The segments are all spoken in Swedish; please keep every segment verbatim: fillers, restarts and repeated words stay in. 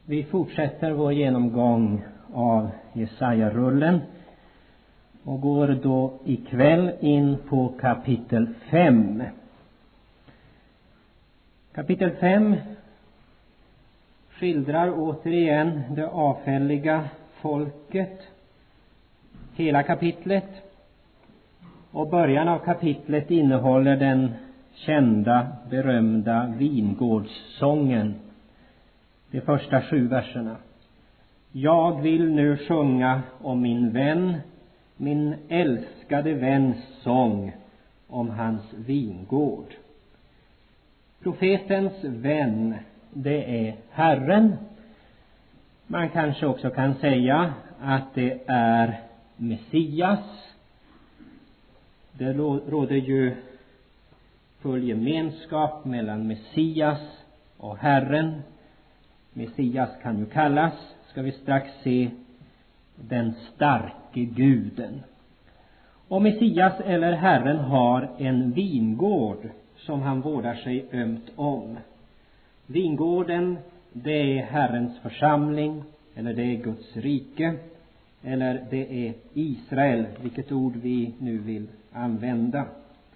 Vi fortsätter vår genomgång av Jesaja-rullen och går då ikväll in på kapitel fem. Kapitel fem skildrar återigen det avfälliga folket, hela kapitlet, och början av kapitlet innehåller den kända, berömda vingårdssången. De första sju verserna. Jag vill nu sjunga om min vän, min älskade väns sång om hans vingård. Profetens vän, det är Herren. Man kanske också kan säga att det är Messias. Det råder ju full gemenskap mellan Messias och Herren. Messias kan ju kallas, ska vi strax se, den starke guden. Och Messias eller Herren har en vingård som han vårdar sig ömt om. Vingården, det är Herrens församling, eller det är Guds rike, eller det är Israel, vilket ord vi nu vill använda.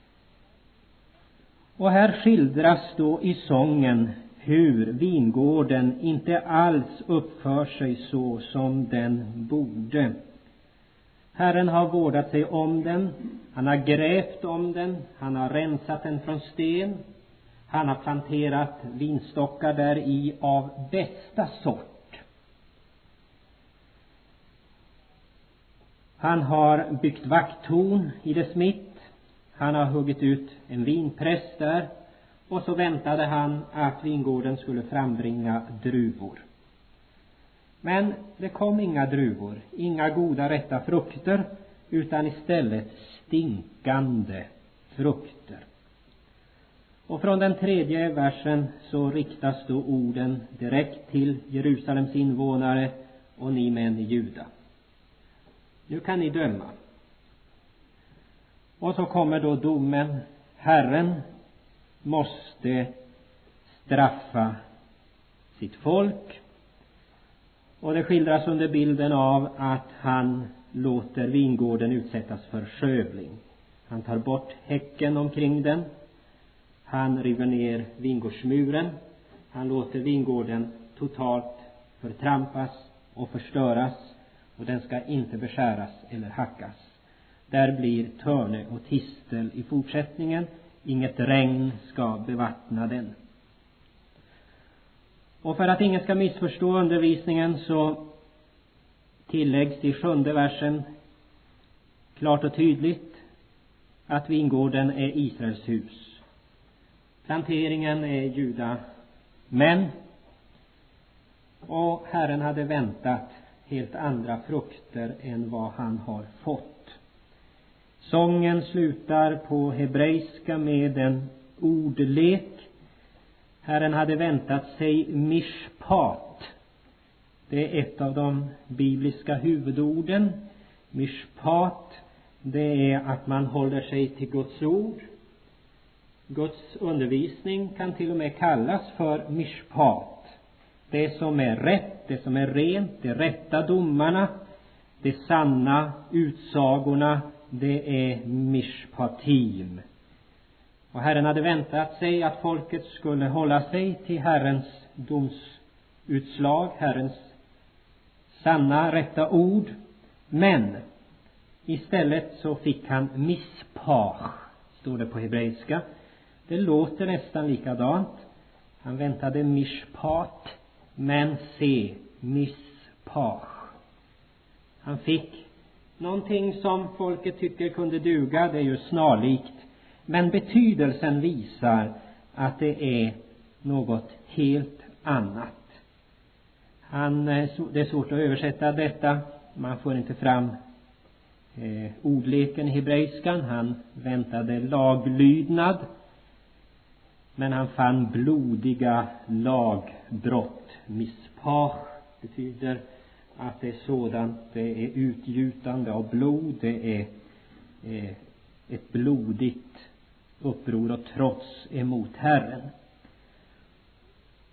Och här skildras då i sången hur vingården inte alls uppför sig så som den borde. Herren har vårdat sig om den, han har grävt om den, han har rensat den från sten, han har planterat vinstockar där i av bästa sort. Han har byggt vakttorn i dess mitt, han har huggit ut en vinpress där. Och så väntade han att vingården skulle frambringa druvor. Men det kom inga druvor, inga goda rätta frukter, utan istället stinkande frukter. Och från den tredje versen så riktas då orden direkt till Jerusalems invånare och ni män i Juda. Nu kan ni döma. Och så kommer då domen. Herren måste straffa sitt folk. Och det skildras under bilden av att han låter vingården utsättas för skövling. Han tar bort häcken omkring den. Han river ner vingårdsmuren. Han låter vingården totalt förtrampas och förstöras. Och den ska inte beskäras eller hackas. Där blir törne och tistel i fortsättningen. Inget regn ska bevattna den. Och för att ingen ska missförstå undervisningen så tilläggs i sjunde versen klart och tydligt att vingården är Israels hus. Planteringen är Juda. Men och Herren hade väntat helt andra frukter än vad han har fått. Sången slutar på hebreiska med en ordlek. Herren hade väntat sig mishpat. Det är ett av de bibliska huvudorden. Mishpat, det är att man håller sig till Guds ord. Guds undervisning kan till och med kallas för mishpat. Det som är rätt, det som är rent, de rätta domarna, de sanna utsagorna, det är mishpatim. Och Herren hade väntat sig att folket skulle hålla sig till Herrens domsutslag, Herrens sanna, rätta ord. Men istället så fick han mispach, står det på hebreiska. Det låter nästan likadant. Han väntade mishpat, men se, mispach. Han fick någonting som folket tycker kunde duga, det är ju snarlikt. Men betydelsen visar att det är något helt annat. Han, det är svårt att översätta detta. Man får inte fram eh, ordleken i hebreiskan. Han väntade laglydnad. Men han fann blodiga lagbrott. Mispach betyder att det är sådant, det är utgjutande av blod, det är eh, ett blodigt uppror och trots emot Herren.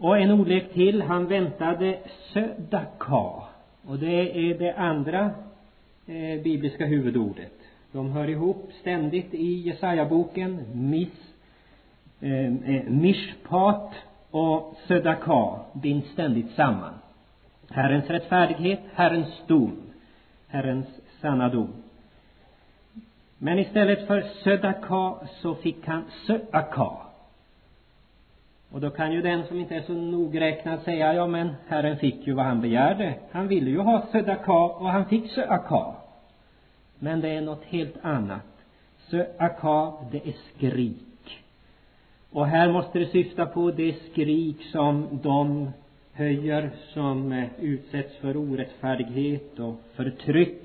Och en ordlek till, han väntade södaka. Och det är det andra eh, bibliska huvudordet. De hör ihop ständigt i Jesaja-boken. Mis, eh, mishpat och södaka binds ständigt samman. Herrens rättfärdighet, Herrens dom, Herrens sanna dom. Men istället för södaka så fick han söaka. Och då kan ju den som inte är så nogräknad säga, ja men Herren fick ju vad han begärde. Han ville ju ha södaka och han fick söaka. Men det är något helt annat. Söaka, det är skrik. Och här måste det syfta på det skrik som de höjer som utsätts för orättfärdighet och förtryck.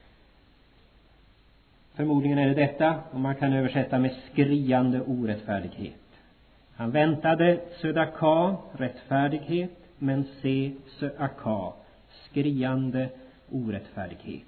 Förmodligen är det detta, och man kan översätta med skriande orättfärdighet. Han väntade södaka, rättfärdighet, men se söaka, skriande orättfärdighet.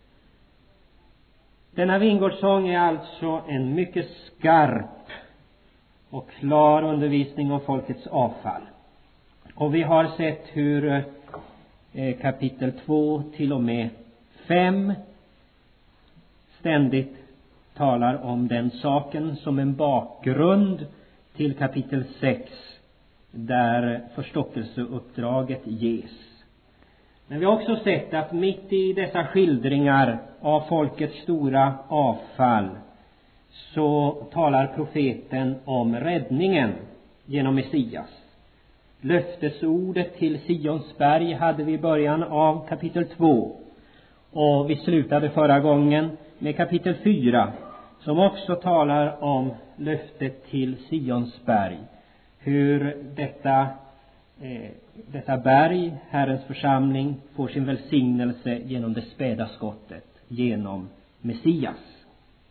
Denna vingårdssång är alltså en mycket skarp och klar undervisning om folkets avfall. Och vi har sett hur eh, kapitel två till och med fem ständigt talar om den saken som en bakgrund till kapitel sex, där förstockelseuppdraget ges. Men vi har också sett att mitt i dessa skildringar av folkets stora avfall så talar profeten om räddningen genom Messias. Löftesordet till Sionsberg hade vi i början av kapitel två, och vi slutade förra gången med kapitel fyra, som också talar om löftet till Sionsberg. Hur detta, eh, detta berg, Herrens församling, får sin välsignelse genom det späda skottet, genom Messias.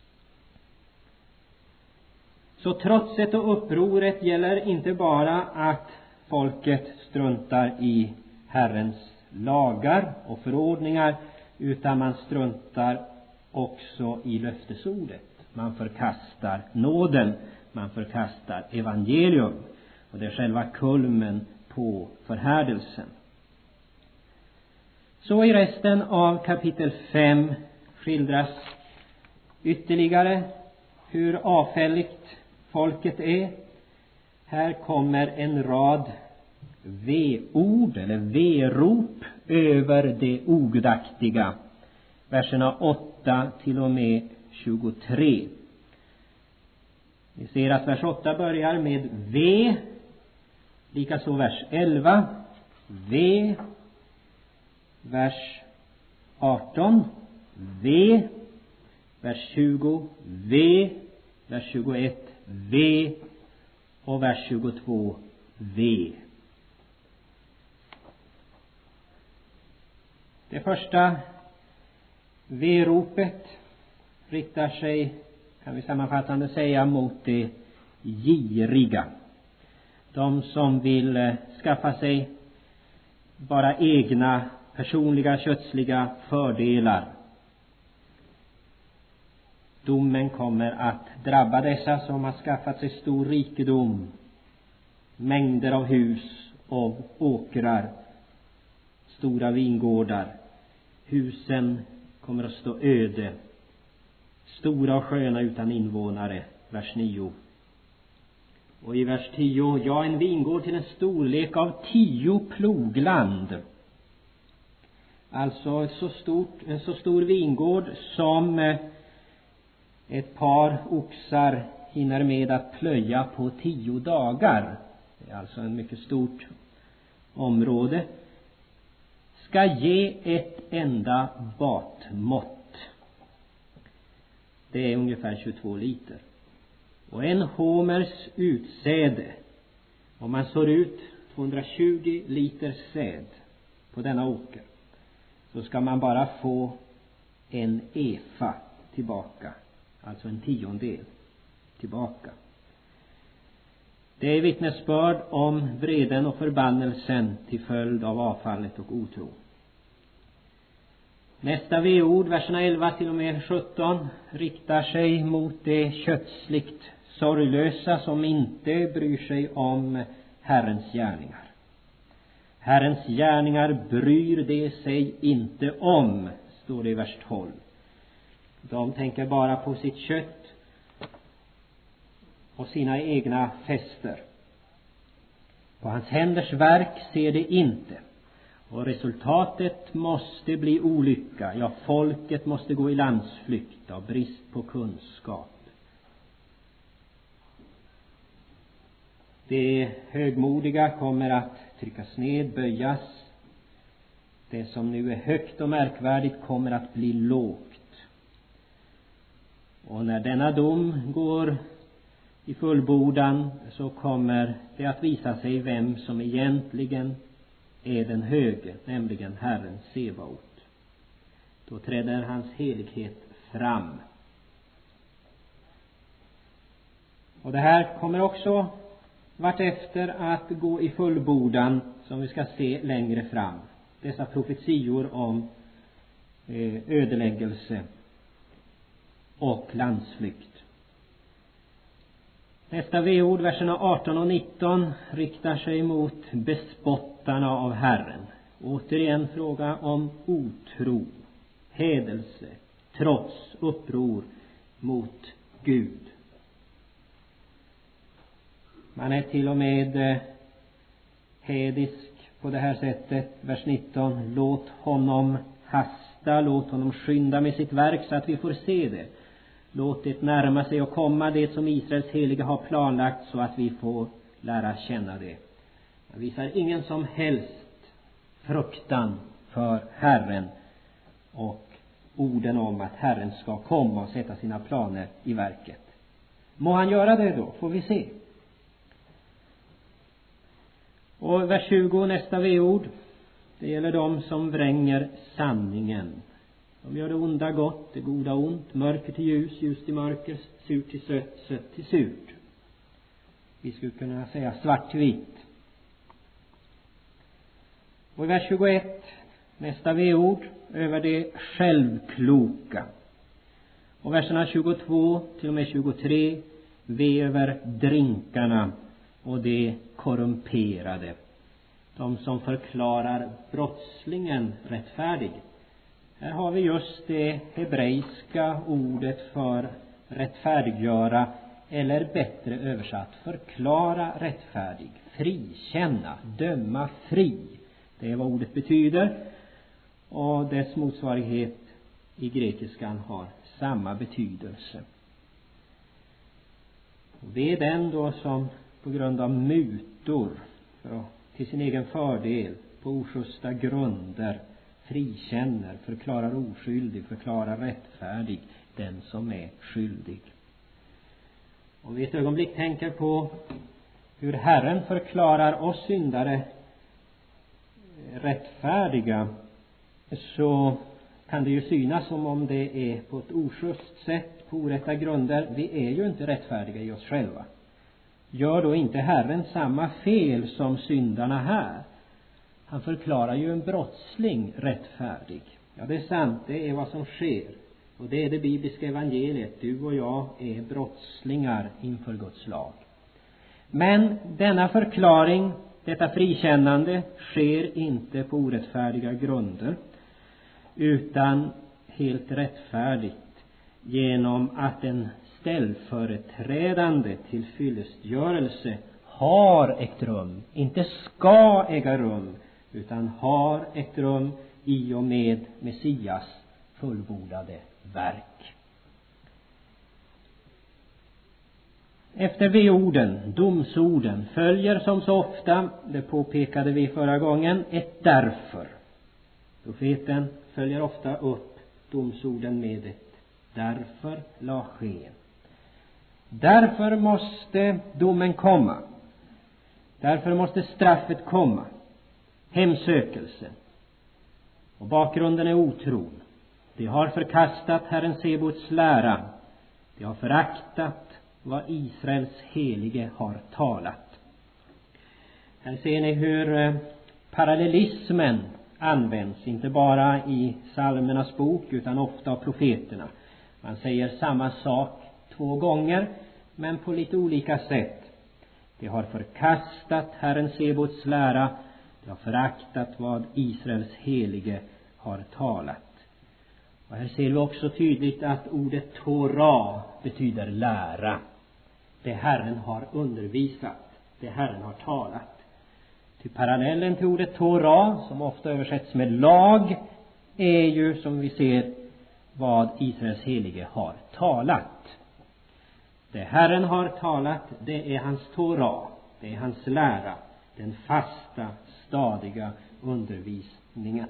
Så trotset och upproret gäller inte bara att folket struntar i Herrens lagar och förordningar, utan man struntar också i löftesordet. Man förkastar nåden, man förkastar evangelium, och det är själva kulmen på förhärdelsen. Så i resten av kapitel fem skildras ytterligare hur avfälligt folket är. Här kommer en rad ve-ord eller ve-rop över det ogudaktiga. Verserna åtta till och med tjugotre. Vi ser att vers åtta börjar med ve. Likaså vers elva. Ve. Vers arton. Ve. Vers tjugo. Ve. Vers tjugoett. Ve. Och vers tjugotvå. Ve. Det första ve-ropet riktar sig, kan vi sammanfattande säga, mot det giriga. De som vill skaffa sig bara egna personliga kötsliga fördelar. Domen kommer att drabba dessa som har skaffat sig stor rikedom, mängder av hus och åkrar, stora vingårdar. Husen kommer att stå öde, stora och sköna utan invånare. Vers nio. Och i vers tio, ja, en vingård till en storlek av tio plogland. Alltså ett så stort, en så stor vingård som ett par oxar hinner med att plöja på tio dagar. Det är alltså en mycket stort område. Ska ge ett enda batmått. Det är ungefär tjugotvå liter. Och en homers utsäde, om man sår ut tvåhundratjugo liter säd på denna åker, så ska man bara få en efa tillbaka. Alltså en tiondel tillbaka. Det är vittnesbörd om vreden och förbannelsen till följd av avfallet och otro. Nästa v-ord, verserna elva till och med sjutton, riktar sig mot det kötsligt sorglösa som inte bryr sig om Herrens gärningar. Herrens gärningar bryr de sig inte om, står det i vers tolv. De tänker bara på sitt kött och sina egna fester. På hans händers verk ser det inte. Och resultatet måste bli olycka. Ja, folket måste gå i landsflykt av brist på kunskap. Det högmodiga kommer att tryckas ned, böjas. Det som nu är högt och märkvärdigt kommer att bli lågt. Och när denna dom går i fullbordan så kommer det att visa sig vem som egentligen är den höge, nämligen Herren Sebaot. Då träder hans helighet fram. Och det här kommer också vartefter att gå i fullbordan, som vi ska se längre fram. Dessa profetior om ödeläggelse och landsflykt. Nästa V-ord, verserna arton och nitton, riktar sig mot bespottarna av Herren. Återigen fråga om otro, hädelse, trots, uppror mot Gud. Man är till och med hädisk på det här sättet. Vers nitton. Låt honom hasta, låt honom skynda med sitt verk så att vi får se det. Låt det närma sig och komma det som Israels heliga har planlagt så att vi får lära känna det. Man visar ingen som helst fruktan för Herren och orden om att Herren ska komma och sätta sina planer i verket. Må han göra det då, får vi se. Och vers tjugo, nästa V-ord. Det gäller de som vränger sanningen. De gör det onda gott, det goda ont, mörker till ljus, ljus till mörker, surt till sött, sött till surt. Vi skulle kunna säga svart till vitt. Och i vers tjugoett, nästa V-ord, över det självkloka. Och verserna tjugotvå till och med tjugotre, V över drinkarna och det korrumperade. De som förklarar brottslingen rättfärdig. Här har vi just det hebreiska ordet för rättfärdiggöra, eller bättre översatt förklara rättfärdig, frikänna, döma fri. Det är vad ordet betyder, och dess motsvarighet i grekiskan har samma betydelse. Och det är den då som på grund av mutor för att, till sin egen fördel på ojusta grunder frikänner, förklarar oskyldig, förklarar rättfärdig den som är skyldig. Om vi ett ögonblick tänker på hur Herren förklarar oss syndare rättfärdiga, så kan det ju synas som om det är på ett oschysst sätt, på orätta grunder. Vi är ju inte rättfärdiga i oss själva. Gör då inte Herren samma fel som syndarna här? Han förklarar ju en brottsling rättfärdig. Ja, det är sant, det är vad som sker. Och det är det bibliska evangeliet. Du och jag är brottslingar inför Guds lag. Men denna förklaring, detta frikännande, sker inte på orättfärdiga grunder, utan helt rättfärdigt genom att en ställföreträdande tillfyllestgörelse har ägt rum, inte ska äga rum, utan har ägt rum i och med Messias fullbordade verk. Efter V-orden, domsorden, följer som så ofta, det påpekade vi förra gången, ett därför. Profeten följer ofta upp domsorden med ett därför la ske. Därför måste domen komma. Därför måste straffet komma. Hemsökelse. Och bakgrunden är otron. De har förkastat Herren Sebaots lära. De har föraktat vad Israels helige har talat. Här ser ni hur parallellismen används, inte bara i psalmernas bok utan ofta av profeterna. Man säger samma sak två gånger, men på lite olika sätt. De har förkastat Herren Sebaots lära. De har föraktat vad Israels helige har talat. Och här ser vi också tydligt att ordet Torah betyder lära. Det Herren har undervisat, det Herren har talat. Till parallellen till ordet Torah, som ofta översätts med lag, är ju som vi ser vad Israels helige har talat. Det Herren har talat, det är hans Torah, det är hans lära, den fasta, stadiga undervisningen.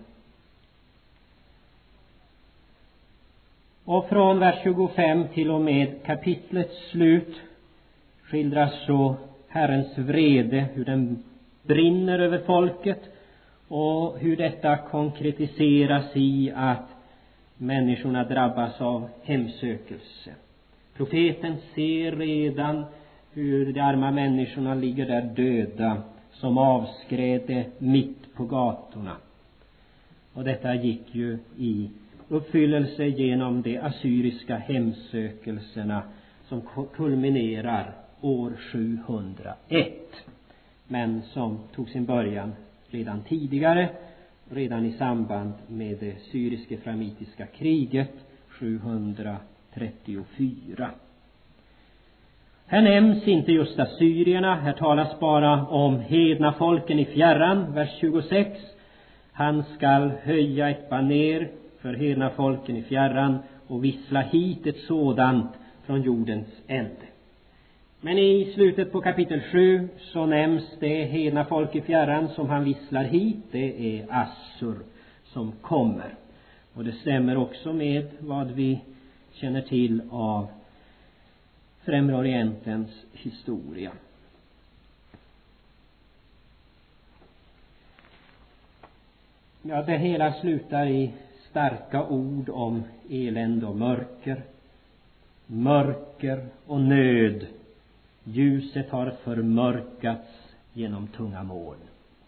Och från vers tjugofem till och med kapitlets slut skildras så Herrens vrede, hur den brinner över folket och hur detta konkretiseras i att människorna drabbas av hemsökelse. Profeten ser redan hur de arma människorna ligger där döda som avskräde mitt på gatorna. Och detta gick ju i uppfyllelse genom de assyriska hemsökelserna som kulminerar år sjuhundraett, men som tog sin början redan tidigare, redan i samband med det syrisk-efraimitiska kriget sjuhundratrettiofyra. Här nämns inte just assyrierna, här talas bara om hedna folken i fjärran, vers tjugosex. Han skall höja ett baner för hedna folken i fjärran och vissla hit ett sådant från jordens ände. Men i slutet på kapitel sju så nämns det hedna folk i fjärran som han visslar hit. Det är Assur som kommer. Och det stämmer också med vad vi känner till av Främre Orientens historia. Ja, det hela slutar i starka ord om elände och mörker. Mörker och nöd. Ljuset har förmörkats genom tunga moln.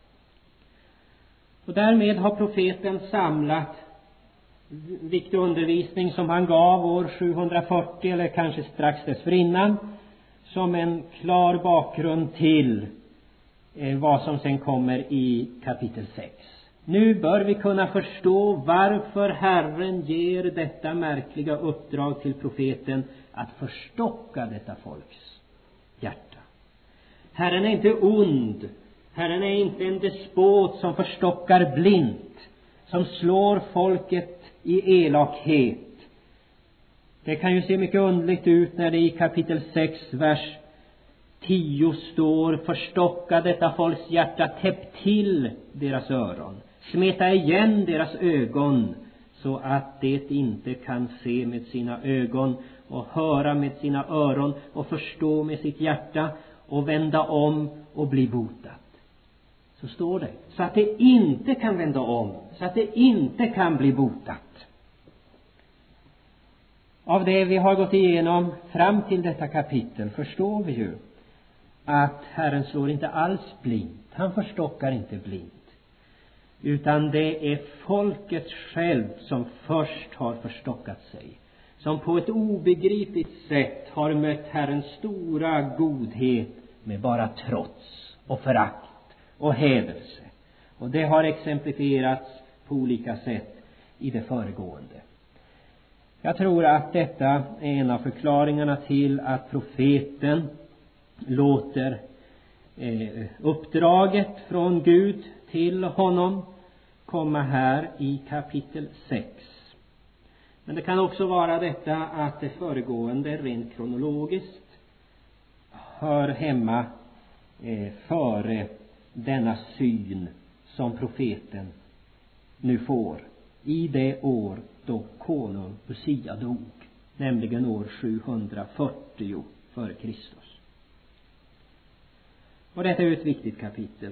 Och därmed har profeten samlat viktig undervisning som han gav år sjuhundrafyrtio eller kanske strax dessförinnan som en klar bakgrund till eh, vad som sen kommer i kapitel sex. Nu bör vi kunna förstå varför Herren ger detta märkliga uppdrag till profeten att förstocka detta folks hjärta. Herren är inte ond. Herren är inte en despot som förstockar blint, som slår folket i elakhet. Det kan ju se mycket underligt ut när det i kapitel sex, vers tio står: förstocka detta folks hjärta, täpp till deras öron, smeta igen deras ögon, så att det inte kan se med sina ögon och höra med sina öron och förstå med sitt hjärta och vända om och bli botat. Så står det. Så att det inte kan vända om, så att det inte kan bli botat. Av det vi har gått igenom fram till detta kapitel förstår vi ju att Herren slår inte alls blint. Han förstockar inte blint. Utan det är folket självt som först har förstockat sig. Som på ett obegripligt sätt har mött Herrens stora godhet med bara trots och förakt och hädelse. Och det har exemplifierats på olika sätt i det föregående. Jag tror att detta är en av förklaringarna till att profeten låter eh, uppdraget från Gud till honom komma här i kapitel sex. Men det kan också vara detta att det föregående rent kronologiskt hör hemma eh, före denna syn som profeten nu får i det år då konung Usia dog, nämligen år sjuhundrafyrtio före Kristus. Och detta är ett viktigt kapitel.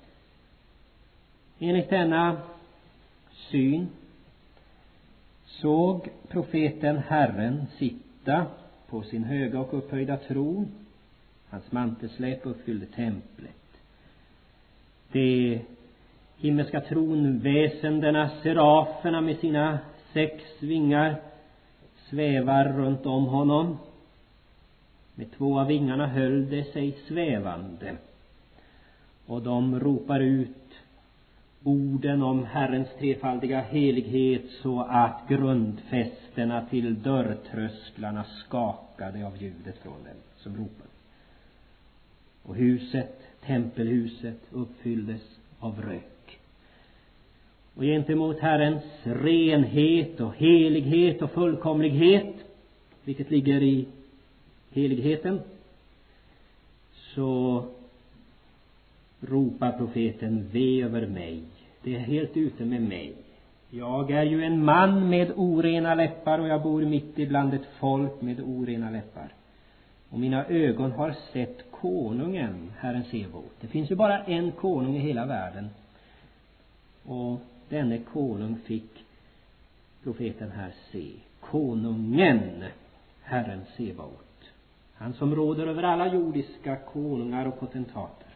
Enligt denna syn såg profeten Herren sitta på sin höga och upphöjda tron. Hans mantelsläp uppfyllde templet. De himmelska tronväsendena, seraferna med sina sex vingar, svävar runt om honom. Med två av vingarna höll det sig svävande. Och de ropar ut orden om Herrens trefaldiga helighet så att grundfästena till dörrtrösklarna skakade av ljudet från dem som ropade. Och huset, tempelhuset, uppfylldes av rök. Och gentemot Herrens renhet och helighet och fullkomlighet, vilket ligger i heligheten, så ropar profeten: ve över mig, det är helt ute med mig. Jag är ju en man med orena läppar och jag bor mitt ibland ett folk med orena läppar. Och mina ögon har sett konungen, Herren Sebaot. Det finns ju bara en konung i hela världen. Och denne konung fick profeten här se. Konungen, Herren Sebaot. Han som råder över alla jordiska konungar och potentater.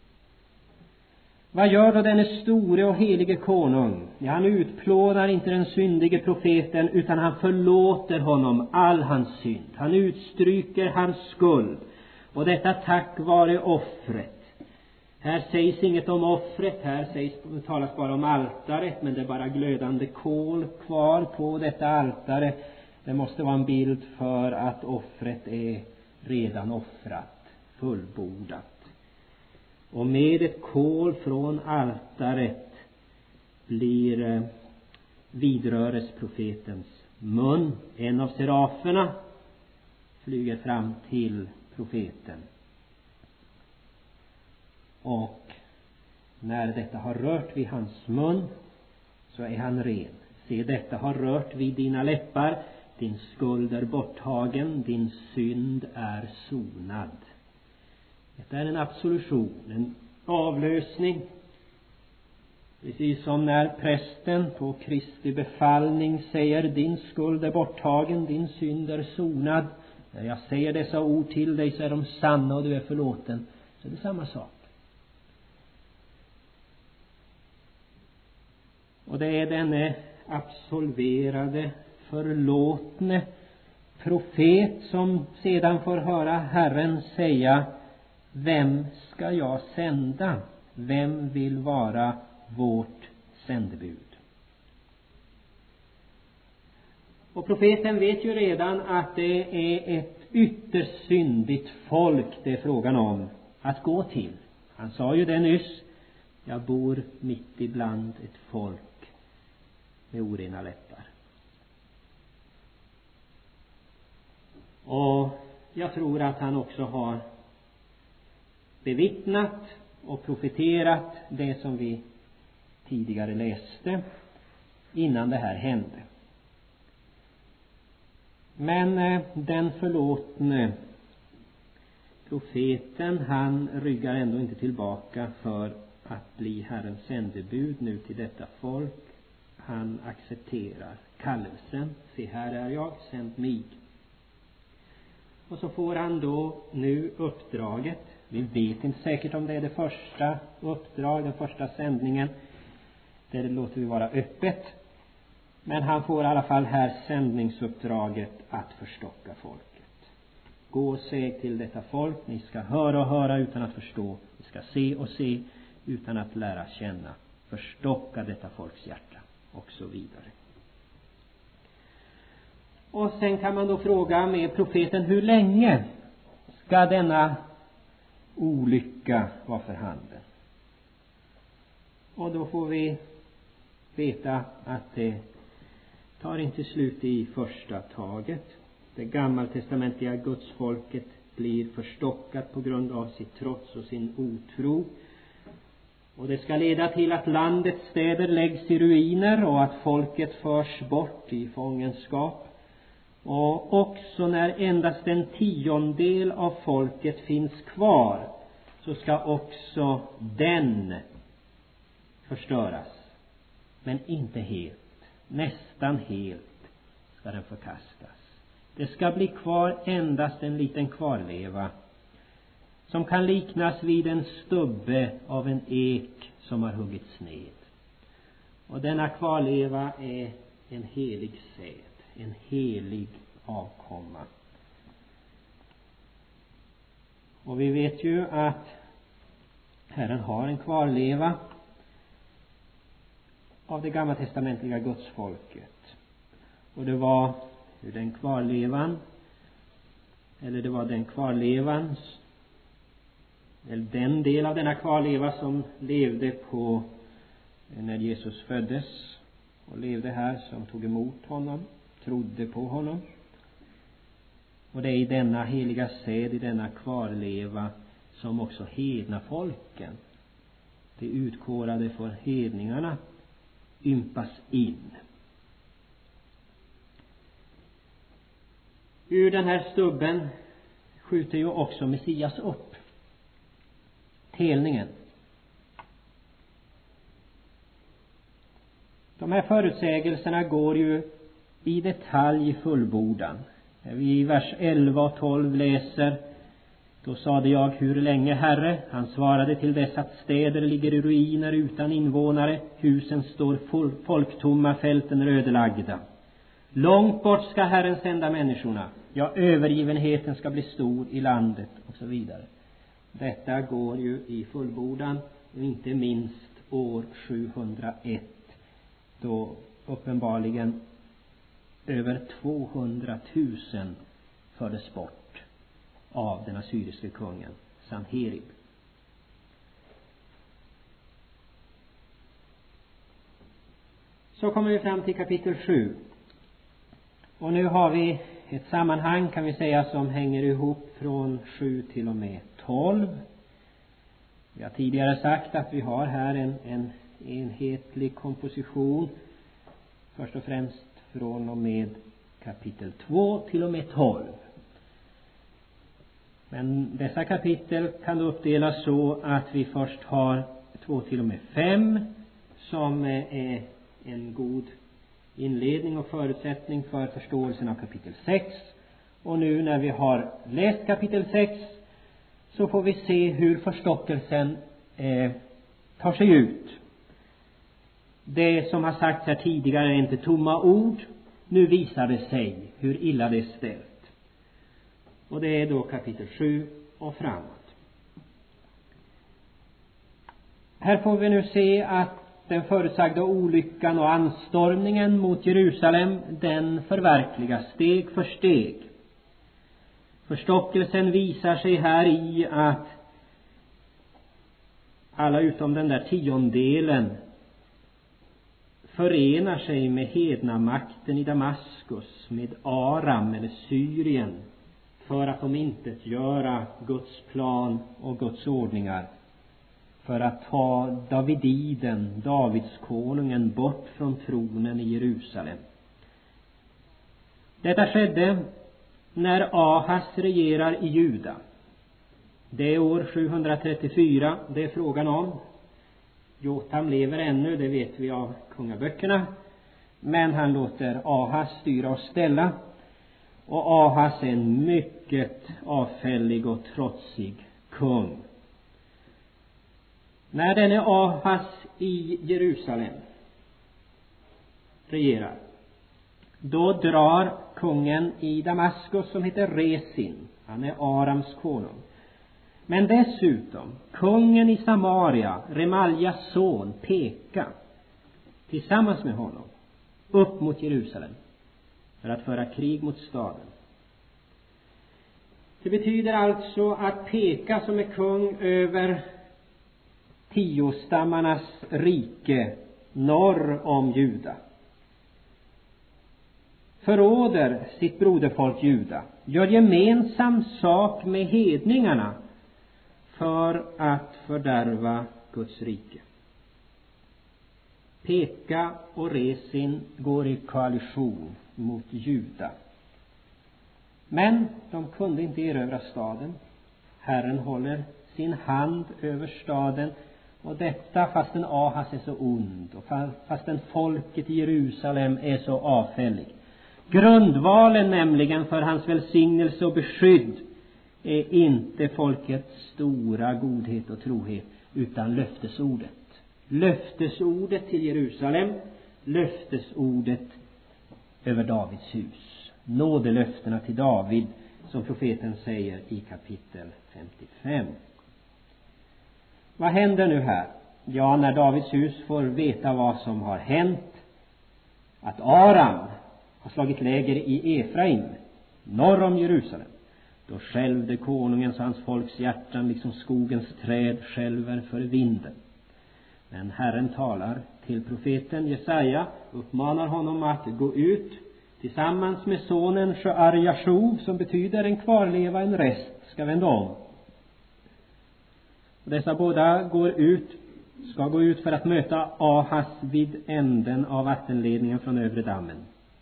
Vad gör då denne store och helige konung? Ja, han utplånar inte den syndige profeten, utan han förlåter honom all hans synd. Han utstryker hans skuld. Och detta tack vare offret. Här sägs inget om offret, här sägs, talas bara om altaret, men det är bara glödande kol kvar på detta altare. Det måste vara en bild för att offret är redan offrat, fullbordat. Och med ett kol från altaret blir vidröres profetens mun. En av seraferna flyger fram till profeten. Och när detta har rört vid hans mun så är han ren. Se, detta har rört vid dina läppar. Din skuld är borttagen, din synd är sonad. Det är en absolution, en avlösning. Precis som när prästen på Kristi befallning säger: din skuld är borttagen, din synd är sonad. När jag säger dessa ord till dig så är de sanna och du är förlåten. Så det är samma sak. Och det är denne absolverade, förlåtne profet som sedan får höra Herren säga: vem ska jag sända? Vem vill vara vårt sändebud? Och profeten vet ju redan att det är ett ytterst syndigt folk det är frågan om att gå till. Han sa ju det nyss: jag bor mitt ibland ett folk med orena läppar. Och jag tror att han också har bevittnat och profeterat det som vi tidigare läste innan det här hände. Men den förlåtne profeten, han ryggar ändå inte tillbaka för att bli Herrens sändebud nu till detta folk. Han accepterar kallelsen. Se, här är jag, sänd mig. Och så får han då nu uppdraget. Vi vet inte säkert om det är det första uppdrag, den första sändningen. Det låter vi vara öppet. Men han får i alla fall här sändningsuppdraget att förstocka folket. Gå och säg till detta folk: ni ska höra och höra utan att förstå. Ni ska se och se utan att lära känna. Förstocka detta folks hjärta. Och så vidare. Och sen kan man då fråga med profeten: hur länge ska denna olycka vara för handen? Och då får vi veta att det tar inte slut i första taget. Det gammaltestamentliga gudsfolket blir förstockat på grund av sitt trots och sin otro. Och det ska leda till att landets städer läggs i ruiner och att folket förs bort i fångenskap. Och också när endast en tiondel av folket finns kvar så ska också den förstöras. Men inte helt. Nästan helt ska den förkastas. Det ska bli kvar endast en liten kvarleva som kan liknas vid en stubbe av en ek som har huggits ned. Och denna kvarleva är en helig säd, en helig avkomma. Och vi vet ju att Herren har en kvarleva av det gammaltestamentliga gudsfolket. Och det var den kvarlevan, eller det var den kvarlevan, eller den del av denna kvarleva som levde på när Jesus föddes och levde här, som tog emot honom, trodde på honom. Och det är i denna heliga säd, i denna kvarleva, som också hedna folken, de utkårade för hedningarna, ympas in. Ur den här stubben skjuter ju också Messias upp. Telningen. De här förutsägelserna går ju i detalj i fullbordan. När vi i vers elva och tolv läser: då sade jag, hur länge, Herre? Han svarade, till dess att städer ligger i ruiner utan invånare, husen står folktomma, fälten är ödelagda. Långt bort ska Herren sända människorna, ja, övergivenheten ska bli stor i landet, och så vidare. Detta går ju i fullbordan, och inte minst år sjuhundraett, då uppenbarligen över tvåhundratusen fördes bort av den assyriske kungen Sanherib. Så kommer vi fram till kapitel sju. Och nu har vi ett sammanhang, kan vi säga, som hänger ihop från sju till och med tolv. Vi har tidigare sagt att vi har här en, en enhetlig komposition, först och främst från och med kapitel två till och med tolv. Men dessa kapitel kan då uppdelas så att vi först har två till och med fem, som är en god inledning och förutsättning för förståelsen av kapitel sex. Och nu när vi har läst kapitel sex, så får vi se hur förstockelsen eh, tar sig ut. Det som har sagts här tidigare är inte tomma ord. Nu visar det sig hur illa det är ställt. Och det är då kapitel sju och framåt. Här får vi nu se att den förutsagda olyckan och anstormningen mot Jerusalem, den förverkligas steg för steg. Förstockelsen visar sig här i att alla utom den där tiondelen förenar sig med hedna makten i Damaskus, med Aram eller Syrien, för att de inte göra Guds plan och Guds ordningar, för att ta Davididen, Davids konungen, bort från tronen i Jerusalem. Detta skedde när Ahas regerar i Juda. Det är år sjuhundratrettiofyra det är frågan om. Jotam lever ännu, det vet vi av kungaböckerna. Men han låter Ahas styra och ställa. Och Ahas är en mycket avfällig och trotsig kung. När denne Ahas i Jerusalem regerar, då drar kungen i Damaskus, som heter Resin. Han är Arams konung. Men dessutom kungen i Samaria, Remaljas son, Peka, tillsammans med honom upp mot Jerusalem för att föra krig mot staden. Det betyder alltså att Peka, som är kung över tio stammarnas rike norr om Juda, förråder sitt broderfolk Juda, gör gemensam sak med hedningarna för att fördärva Guds rike. Peka och Resin går i koalition mot Juda. Men de kunde inte erövra staden. Herren håller sin hand över staden, och detta fastän Ahas är så ond och fastän folket i Jerusalem är så avfällig. Grundvalen nämligen för hans välsignelse och beskydd är inte folkets stora godhet och trohet, utan löftesordet. Löftesordet till Jerusalem, löftesordet över Davids hus. Nådelöftena till David, som profeten säger i kapitel femtiofem. Vad händer nu här? Ja, när Davids hus får veta vad som har hänt, att Aram har slagit läger i Efraim, norr om Jerusalem, då skälvde konungens och hans folks hjärtan liksom skogens träd skälver för vinden. Men Herren talar till profeten Jesaja, uppmanar honom att gå ut tillsammans med sonen Shear-Jashub, som betyder en kvarleva, en rest, ska vända om. Och dessa båda går ut, ska gå ut för att möta Ahas vid änden av vattenledningen från övre dammen.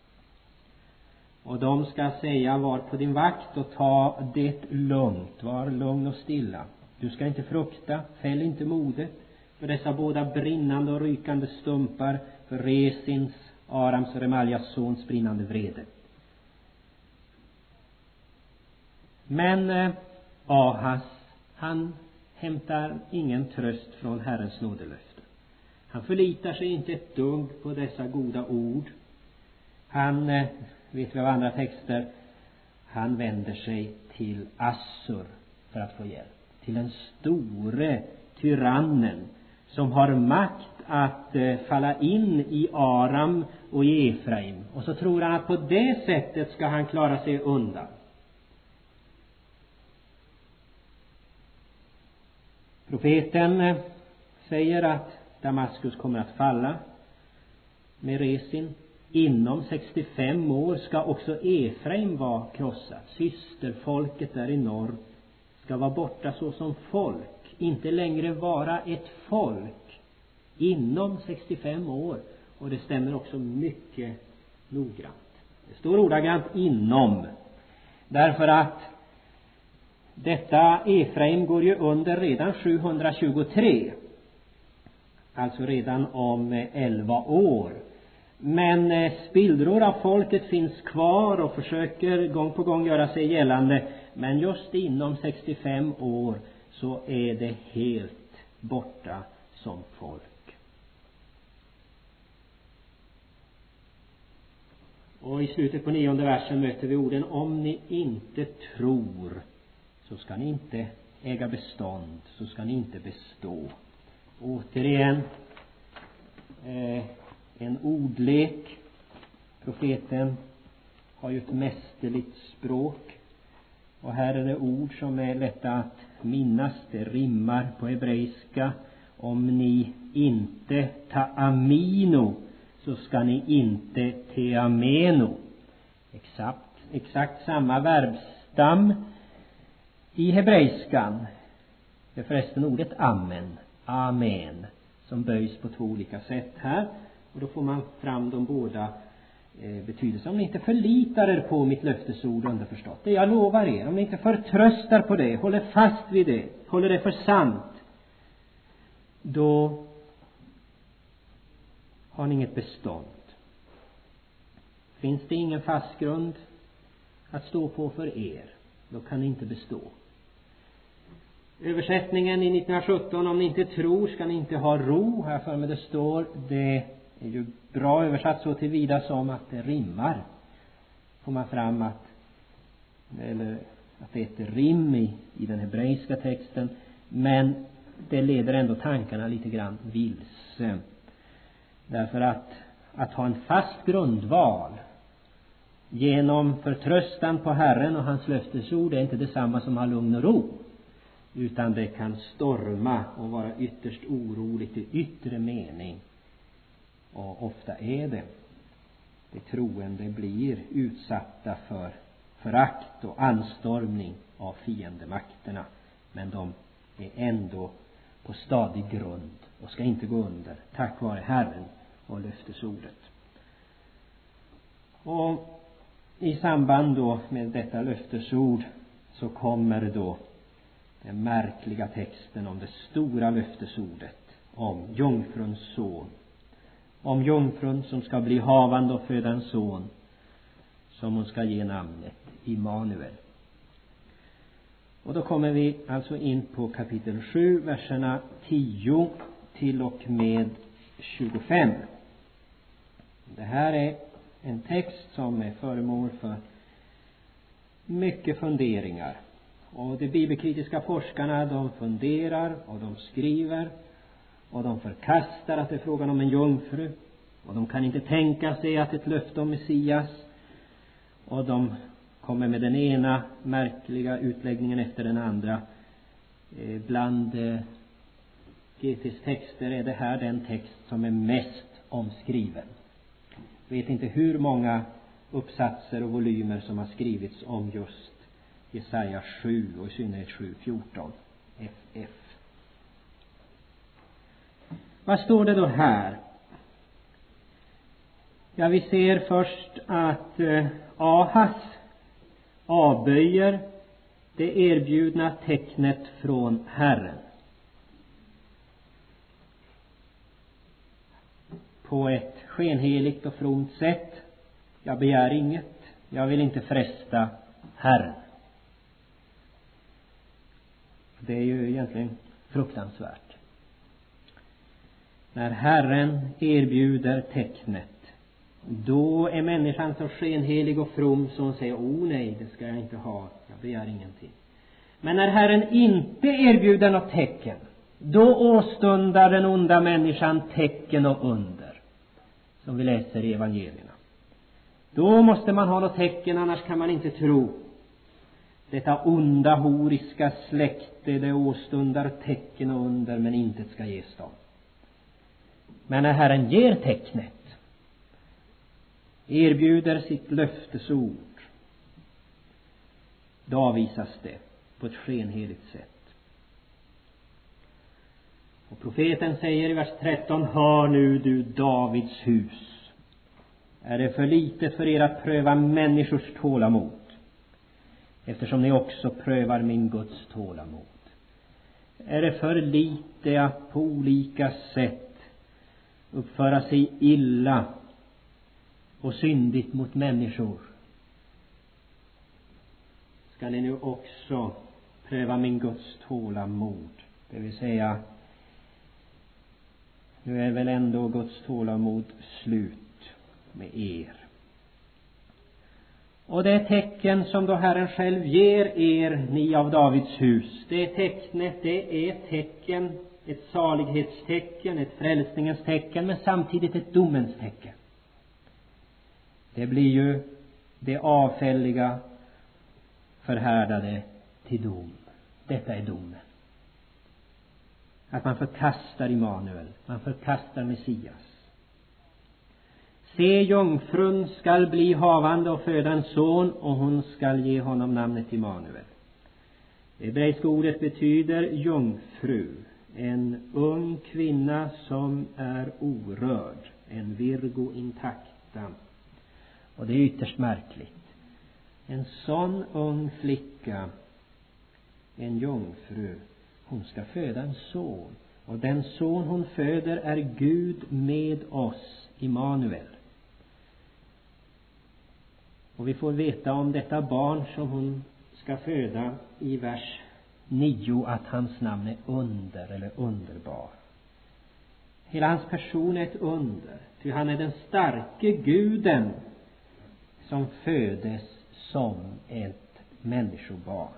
Och de ska säga: var på din vakt och ta det lugnt, var lugn och stilla. Du ska inte frukta, fäll inte modet för dessa båda brinnande och rykande stumpar, för Resins, Arams och Remaljas sons brinnande vrede. Men eh, Ahas, han hämtar ingen tröst från Herrens nådelöfte. Han förlitar sig inte ett dugg på dessa goda ord. Han, eh, vet vi av andra texter, han vänder sig till Assur för att få hjälp. Till den store tyrannen som har makt att eh, falla in i Aram och i Efraim. Och så tror han att på det sättet ska han klara sig undan. Profeten eh, säger att Damaskus kommer att falla med Resin. Inom sextiofem år ska också Efraim vara krossat. Systerfolket där i norr ska vara borta så som folk. Inte längre vara ett folk inom sextiofem år. Och det stämmer också mycket noggrant. Det står ordagrant inom. Därför att detta Efraim går ju under redan sjuhundratjugotre. Alltså redan om elva år. Men spillror av folket finns kvar och försöker gång på gång göra sig gällande. Men just inom sextiofem år så är det helt borta som folk. Och i slutet på nionde versen möter vi orden: om ni inte tror så ska ni inte äga bestånd, så ska ni inte bestå. Återigen eh, en ordlek. Profeten har ju ett mästerligt språk. Och här är det ord som är lätta att minnas. Det rimmar på hebreiska. Om ni inte ta'amino så ska ni inte teameno. Exakt, exakt samma verbstam i hebreiskan. Det är förresten ordet amen, amen, som böjs på två olika sätt här. Och då får man fram de båda eh, betydelser. Om ni inte förlitar er på mitt löftesord, underförstått, det jag lovar er, om ni inte förtröstar på det, håller fast vid det, håller det för sant, då har ni inget bestånd. Finns det ingen fast grund att stå på för er, då kan ni inte bestå. Översättningen i nittonhundrasjutton: om ni inte tror ska ni inte ha ro. Här för mig det står, det är ju bra översatt så tillvida som att det rimmar. Får man fram att, eller att det är ett rim i, i den hebreiska texten. Men det leder ändå tankarna lite grann vilse. Därför att att ha en fast grundval genom förtröstan på Herren och hans löftesord är inte detsamma som att ha lugn och ro. Utan det kan storma och vara ytterst oroligt i yttre mening. Och ofta är det. De troende blir utsatta för förakt och anstormning av fiendemakterna. Men de är ändå på stadig grund och ska inte gå under tack vare Herren och löftesordet. Och i samband då med detta löftesord så kommer då den märkliga texten om det stora löftesordet om jungfruns son. Om jungfrun som ska bli havande och föda en son som hon ska ge namnet Immanuel. Och då kommer vi alltså in på kapitel sju, verserna tio till och med tjugofem. Det här är en text som är föremål för mycket funderingar. Och de bibelkritiska forskarna, de funderar och de skriver och de förkastar att det är frågan om en jungfru. Och de kan inte tänka sig att ett löfte om Messias. Och de kommer med den ena märkliga utläggningen efter den andra. Bland G T:s texter är det här den text som är mest omskriven. Jag vet inte hur många uppsatser och volymer som har skrivits om just Jesaja sju och i synnerhet sju fjorton F F. Vad står det då här? Ja, vi ser först att eh, Ahas avböjer det erbjudna tecknet från Herren. På ett skenheligt och fromt sätt. Jag begär inget. Jag vill inte fresta Herren. Det är ju egentligen fruktansvärt. När Herren erbjuder tecknet, då är människan så skenhelig och from som säger: oh nej, det ska jag inte ha, jag begär ingenting. Men när Herren inte erbjuder något tecken, då åstundar den onda människan tecken och under, som vi läser i evangelierna. Då måste man ha något tecken, annars kan man inte tro. Detta onda horiska släkte, det åstundar tecken och under, men inte ska ges dem. Men när Herren ger tecknet, erbjuder sitt löftesord, då avvisas det på ett skenheligt sätt. Och profeten säger i vers tretton: hör nu, du Davids hus, är det för litet för er att pröva människors tålamod, eftersom ni också prövar min Guds tålamod? Är det för lite att på olika sätt uppföra sig illa och syndigt mot människor? Ska ni nu också pröva min Guds tålamod? Det vill säga, nu är väl ändå Guds tålamod slut med er. Och det tecken som då Herren själv ger er, ni av Davids hus, det tecknet, det är ett tecken, ett salighetstecken, ett frälsningens tecken, men samtidigt ett domens tecken. Det blir ju det avfälliga förhärdade till dom. Detta är domen. Att man förkastar Immanuel, man förkastar Messias. Se, jungfrun skall bli havande och föda en son, och hon skall ge honom namnet Immanuel. Det hebreiska ordet betyder jungfru, en ung kvinna som är orörd, en virgo intacta. Och det är ytterst märkligt. En sån ung flicka, en jungfru, hon ska föda en son. Och den son hon föder är Gud med oss, Immanuel. Och vi får veta om detta barn som hon ska föda i vers nio att hans namn är under eller underbar. Hela hans person är ett under, ty han är den starke guden som födes som ett människobarn.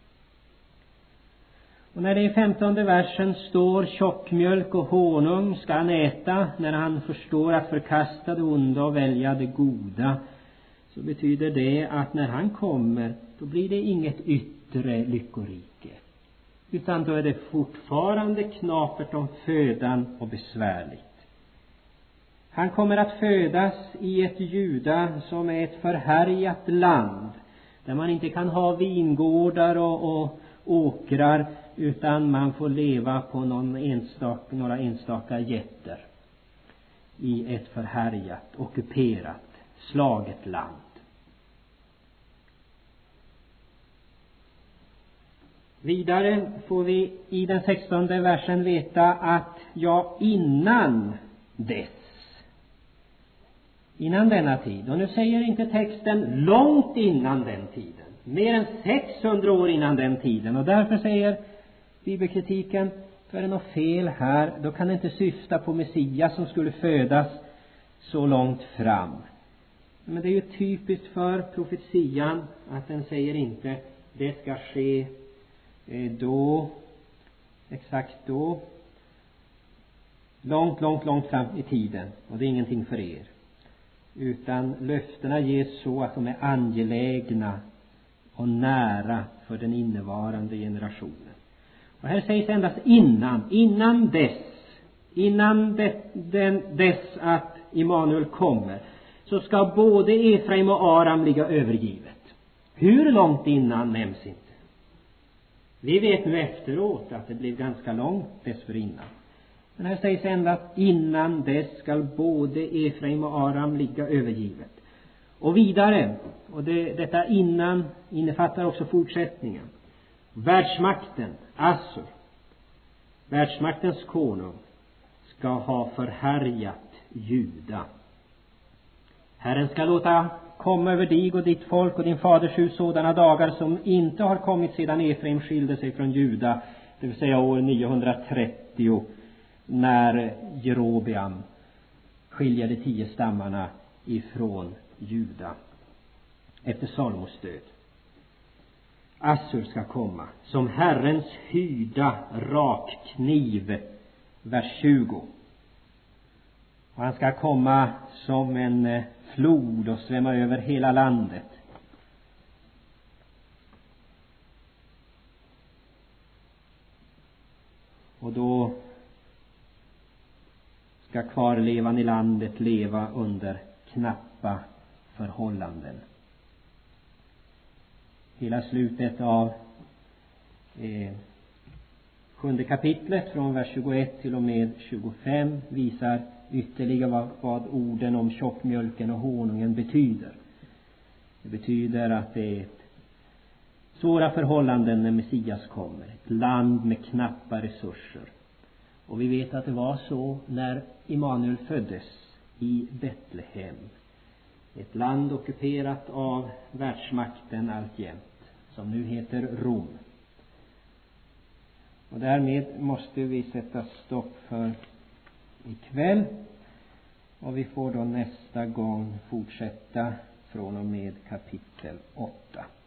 Och när det i femtonde versen står: tjockmjölk och honung ska han äta när han förstår att förkasta det onda och välja det goda, så betyder det att när han kommer, då blir det inget yttre lyckorike, utan då är det fortfarande knapert om födan och besvärligt. Han kommer att födas i ett Juda som är ett förhärjat land, där man inte kan ha vingårdar och, och åkrar, utan man får leva på någon enstaka, några enstaka getter i ett förhärjat, ockuperat, slaget land. Vidare får vi i den sextonde versen veta att ja, innan dess, innan denna tid, och nu säger inte texten långt innan den tiden, mer än sexhundra år innan den tiden, och därför säger bibelkritiken, så är det något fel här. Då kan det inte syfta på Messias som skulle födas så långt fram. Men det är ju typiskt för profetian att den säger inte det ska ske då, exakt då, långt, långt, långt fram i tiden, och det är ingenting för er. Utan löftena ges så att de är angelägna och nära för den innevarande generationen. Och här sägs endast innan, innan dess, innan det, den, dess att Immanuel kommer, så ska både Efraim och Aram ligga övergivet. Hur långt innan nämns inte. Vi vet nu efteråt att det blev ganska långt dessförinnan. Men här sägs endast innan dess ska både Efraim och Aram ligga övergivet. Och vidare, och det, detta innan innefattar också fortsättningen. Världsmakten, Assur, världsmaktens konung, ska ha förhärjat Juda. Herren ska låta komma över dig och ditt folk och din faders hus sådana dagar som inte har kommit sedan Efraim skilde sig från Juda, det vill säga år niohundratrettio, när Jerobeam skiljer de tio stammarna ifrån Juda efter Salomos död. Assur ska komma som Herrens hyrda rakkniv, vers tjugo. Och han ska komma som en flod och svämma över hela landet. Och då ska kvarlevan i landet leva under knappa förhållanden. Hela slutet av eh, sjunde kapitlet från vers tjugoett till och med tjugofem visar ytterligare vad, vad orden om tjockmjölken och honungen betyder. Det betyder att det är svåra förhållanden när Messias kommer. Ett land med knappa resurser. Och vi vet att det var så när Immanuel föddes i Betlehem. Ett land ockuperat av världsmakten alltjämt, som nu heter Rom. Och därmed måste vi sätta stopp för ikväll. Och vi får då nästa gång fortsätta från och med kapitel åtta.